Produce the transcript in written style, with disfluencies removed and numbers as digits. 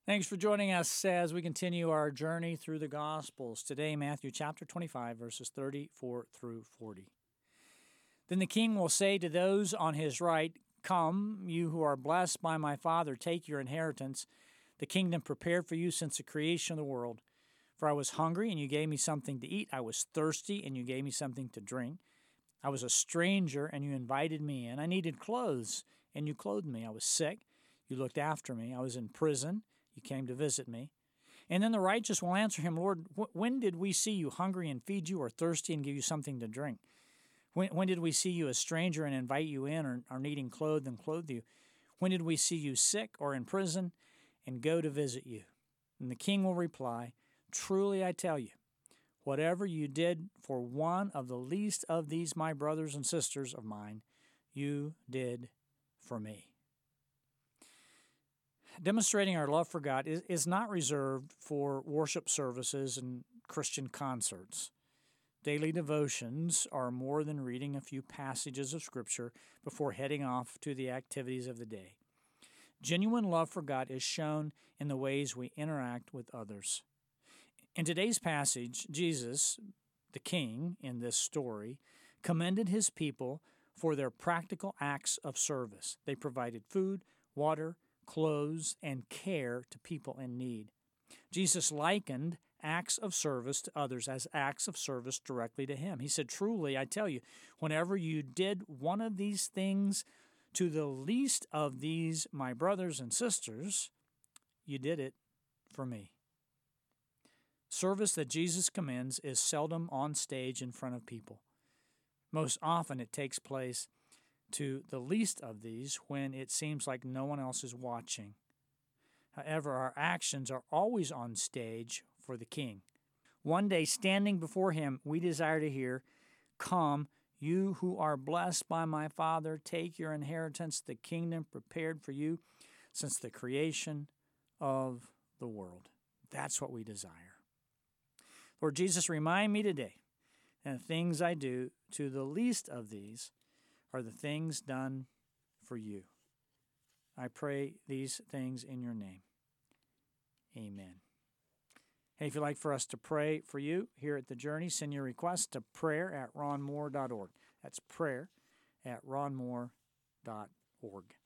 Thanks for joining us as we continue our journey through the Gospels. Today, Matthew chapter 25, verses 34 through 40. Then the king will say to those on his right, "Come, you who are blessed by my Father, take your inheritance, the kingdom prepared for you since the creation of the world. For I was hungry, and you gave me something to eat. I was thirsty, and you gave me something to drink. I was a stranger, and you invited me in. I needed clothes, and you clothed me. I was sick. You looked after me. I was in prison. You came to visit me." And then the righteous will answer him, "Lord, when did we see you hungry and feed you, or thirsty and give you something to drink? When did we see you a stranger and invite you in, or needing clothes and clothe you? When did we see you sick or in prison and go to visit you?" And the king will reply, "Truly I tell you, whatever you did for one of the least of these my brothers and sisters of mine, you did for me." Demonstrating our love for God is not reserved for worship services and Christian concerts. Daily devotions are more than reading a few passages of Scripture before heading off to the activities of the day. Genuine love for God is shown in the ways we interact with others. In today's passage, Jesus, the king in this story, commended his people for their practical acts of service. They provided food, water, clothes, and care to people in need. Jesus likened acts of service to others as acts of service directly to him. He said, "Truly, I tell you, whenever you did one of these things to the least of these my brothers and sisters, you did it for me." Service that Jesus commends is seldom on stage in front of people. Most often it takes place to the least of these when it seems like no one else is watching. However, our actions are always on stage for the King. One day, standing before him, we desire to hear, "Come, you who are blessed by my Father, take your inheritance, the kingdom prepared for you since the creation of the world." That's what we desire. Lord Jesus, remind me today that the things I do to the least of these are the things done for you. I pray these things in your name. Amen. Hey, if you'd like for us to pray for you here at The Journey, send your request to prayer@ronmoore.org. That's prayer@ronmoore.org.